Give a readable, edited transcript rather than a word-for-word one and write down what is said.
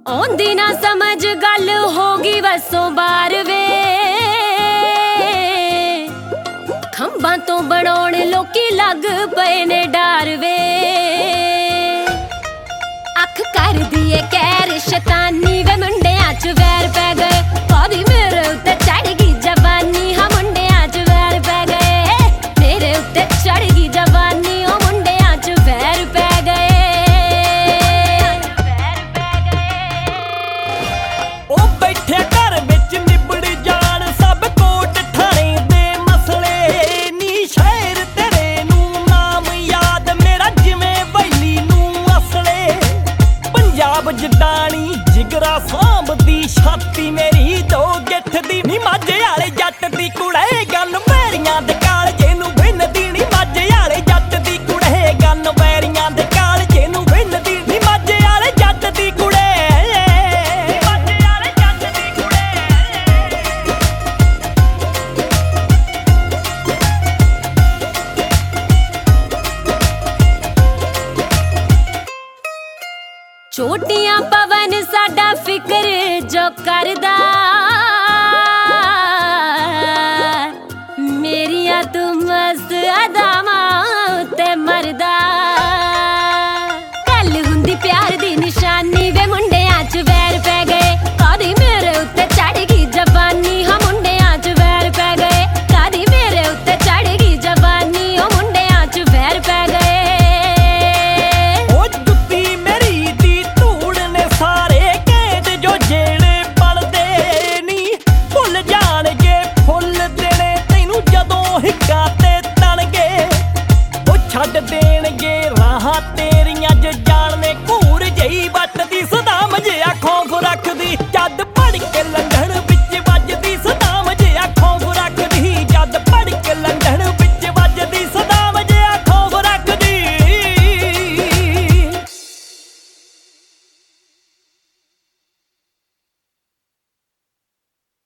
ਆਉਂਦੀ ਨਾ ਸਮਝ ਗੱਲ ਹੋ ਗਈ ਵਸੋਂ ਬਾਰ ਵੇ। ਖੰਭਾਂ ਤੋਂ ਬਣਾਉਣ ਲੋਕੀ ਲੱਗ ਪਏ ਨੇ ਡਾਰ ਵੇ। ਅੱਖ ਕਰਦੀ ਏ ਕਹਿਰ ਸ਼ੈਤਾਨੀ ਵੇ ਮੁੰਡਿਆਂ ਚ ਵੈਰ ਪੈ ਗਏ। ਕਦੀ ਮੇਰੇ ਉੱਤੇ ਚੜ ਗਈ ਜਵਾਨੀ ਹਾਂ ਮੁੰਡਿਆਂ ਚ ਵੈਰ ਪੈ ਗਏ। ਮੇਰੇ ਉੱਤੇ ਚੜ ਗਈ ਜਵਾਨੀ ਉਹ ਮੁੰਡਿਆਂ ਚ ਵੈਰ ਪੈ ਗਏ। ਉਹ ਬੈਠੇ ਘਰ ਵਿੱਚ ਨਿਬੜ ਜਾਣ ਸਭ ਕੋਟ ਠਾਣੇ ਦੇ ਮਸਲੇ ਨੀ। ਸ਼ਹਿਰ ਤੇਰੇ ਨੂੰ ਨਾਮ ਯਾਦ ਮੇਰਾ ਜਿਵੇਂ ਵੈਲੀ ਨੂੰ ਅਸਲੇ। ਪੰਜਾਬ ਜਡਾਣੀ ਜਿਗਰਾ ਸਾਂਭਦੀ ਛਾਤੀ ਮੇਰੀ ਦੋ ਗਿੱਠ ਦੀ ਨੀ। ਮਾਝੇ ਵਾਲੇ ਜੱਟ ਦੀ ਕੁੜੇ ਗੰਨ ਬੈਰੀਆਂ ਦੇ ਕਾਲਜੇ ਨੂੰ ਵਿੰਨਦੀ ਨੀ। ਮਾਝੇ ਵਾਲੇ ਜੱਟ ਦੀ ਕੁੜੇ ਗੰਨ ਬੈਰੀਆਂ ਦੇ ਕਾਲਜੇ ਨੂੰ ਵਿੰਨਦੀ ਨੀ। ਮਾਝੇ ਵਾਲੇ ਜੱਟ ਦੀ ਕੁੜੇ ਛੋਟੀਆਂ ਪਵਨ ਸਾਡਾ ਫਿਕਰ ਜੋ ਕਰਦਾ। ਮੇਰੀਆਂ ਤੂੰ ਮਸਤ ਅਦਾਵਾਂ ਉੱਤੇ ਮਰਦਾ। ਗੱਲ ਹੁੰਦੀ ਪਿਆਰ ਦੀ ਨਿਸ਼ਾਨੀ ਵੇ ਮੁੰਡਿਆਂ ਚ ਵੈਰ ਪੈ ਗਏ। ਕਦੀ ਮੇਰੇ ਉੱਤੇ ਚੜ ਗਈ ਜਵਾਨੀ ਹਾਂ ਮੁੰਡਿਆਂ ਚ ਵੈਰ ਪੈ ਗਏ। ਕਦੀ ਮੇਰੇ ਉੱਤੇ ਚੜ ਗਈ ਜਵਾਨੀ ਉਹ ਮੁੰਡਿਆਂ ਚ ਵੈਰ ਪੈ ਗਏ। ਛੱਡ ਦੇਣਗੇ ਰਾਹਾਂ ਤੇਰੀਆਂ ਜ ਜਾਣ ਨੇ ਘੂਰ ਜਈ।